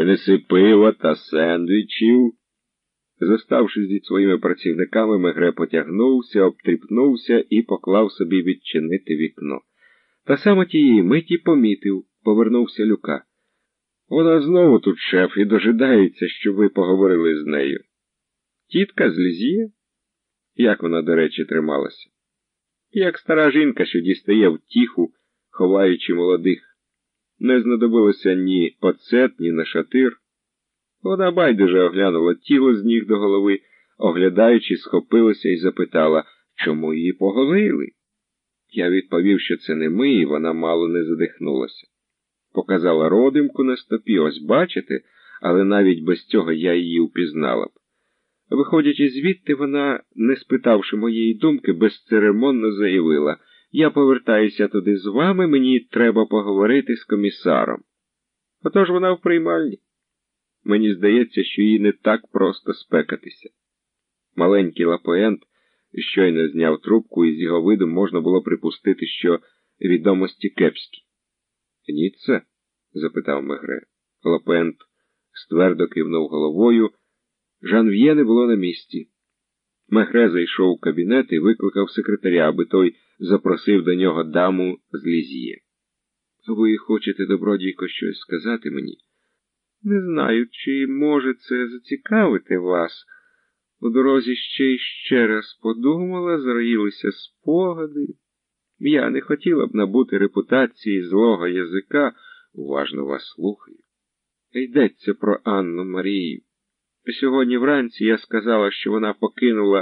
принеси пива та сендвічів. Зоставшись зі своїми працівниками, Мегре потягнувся, обтріпнувся і поклав собі відчинити вікно. Та саме тієї миті помітив, повернувся Люка. Вона знову тут, шеф, і дожидається, щоб ви поговорили з нею. Тітка з Лізьє? Як вона, до речі, трималася? Як стара жінка, що дістає втіху, ховаючи молодих. Не знадобилося ні оцет, ні нашатир. Вона байдуже оглянула тіло з ніг до голови, оглядаючи, схопилася і запитала, чому її поголили. Я відповів, що це не ми, і вона мало не задихнулася. Показала родимку на стопі, ось бачите, але навіть без цього я її упізнала б. Виходячи звідти, вона, не спитавши моєї думки, безцеремонно заявила, я повертаюся туди з вами, мені треба поговорити з комісаром. Отож вона в приймальні. Мені здається, що їй не так просто спекатися. Маленький Лапуент щойно зняв трубку, і з його виду можна було припустити, що відомості кепські. «Ніцца?» – запитав Мегре. Лапуент ствердо кивнув головою. Жанв'є не було на місці. Мегре зайшов у кабінет і викликав секретаря, аби той запросив до нього даму з Лізьє. «Ви хочете, добродійко, щось сказати мені?» «Не знаю, чи може це зацікавити вас. У дорозі ще раз подумала, зроїлися спогади. Я не хотіла б набути репутації злого язика, уважно вас слухаю. Йдеться про Анну Марію. Сьогодні вранці я сказала, що вона покинула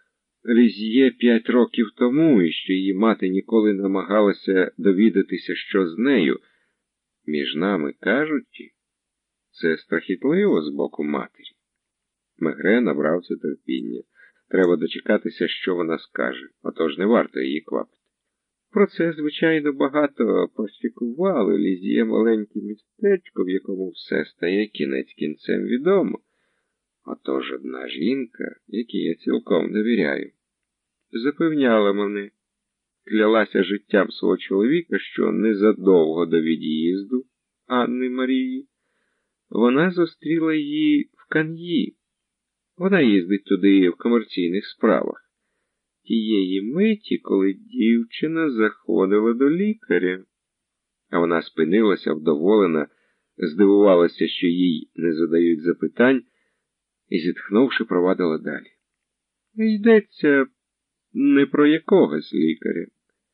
Лізьє 5 років тому, і що її мати ніколи намагалася довідатися, що з нею. Між нами кажучи, це страхітливо з боку матері». Мегре набрався терпіння. Треба дочекатися, що вона скаже, отож не варто її квапити. Про це, звичайно, багато пощекували. Лізьє маленьке містечко, в якому все стає кінець кінцем відомо. Отож одна жінка, якій я цілком довіряю, запевняла мене, клялася життям свого чоловіка, що незадовго до від'їзду Анни Марії вона зустріла її в Кан'ї. Вона їздить туди в комерційних справах. Тієї миті, коли дівчина заходила до лікаря. А вона спинилася, вдоволена, здивувалася, що їй не задають запитань, і, зітхнувши, провадила далі. Йдеться не про якогось лікаря,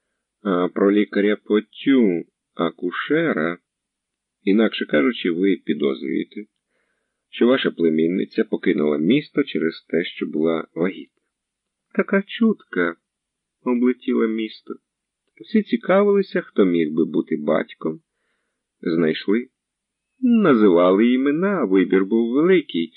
а про лікаря Потю, акушера. Інакше кажучи, ви підозрюєте, що ваша племінниця покинула місто через те, що була вагітна. Така чутка облетіла місто. Всі цікавилися, хто міг би бути батьком. Знайшли. Називали імена, вибір був великий.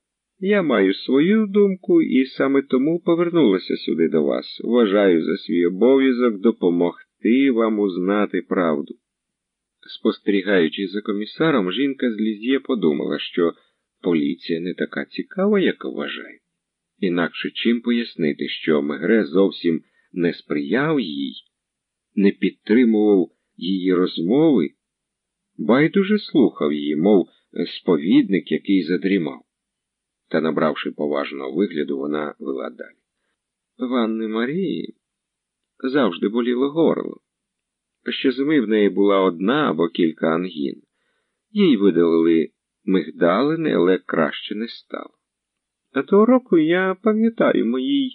Я маю свою думку і саме тому повернулася сюди до вас. Вважаю за свій обов'язок допомогти вам узнати правду. Спостерігаючи за комісаром, жінка з Лізьє подумала, що поліція не така цікава, як вважає. Інакше чим пояснити, що Мегре зовсім не сприяв їй, не підтримував її розмови, байдуже слухав її, мов сповідник, який задрімав. Та, набравши поважного вигляду, вона вела далі. В Анни Марії завжди боліло горло. Щозими в неї була одна або кілька ангін. Їй видалили мигдалини, але краще не стало. А того року, я пам'ятаю, моїй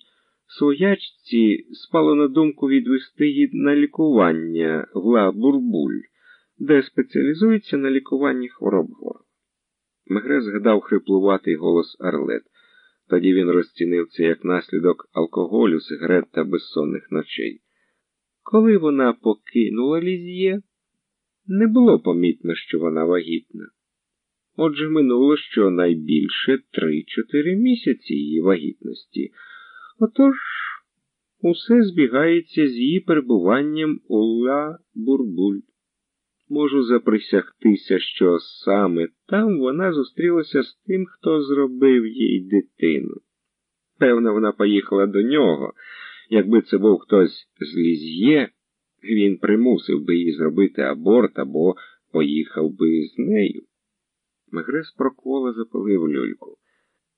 своячці спало на думку відвести її на лікування в Ла Бурбуль, де спеціалізується на лікуванні хвороб горла. Мегре згадав хриплуватий голос Арлет. Тоді він розцінив це як наслідок алкоголю, сигарет та безсонних ночей. Коли вона покинула Лізьє, не було помітно, що вона вагітна. Отже, минуло щонайбільше 3-4 місяці її вагітності. Отож, усе збігається з її перебуванням у Ла Бурбуль. Можу заприсягтися, що саме там вона зустрілася з тим, хто зробив їй дитину. Певно, вона поїхала до нього. Якби це був хтось з Лізьє, він примусив би її зробити аборт або поїхав би з нею. Мегре з прокола запалив люльку.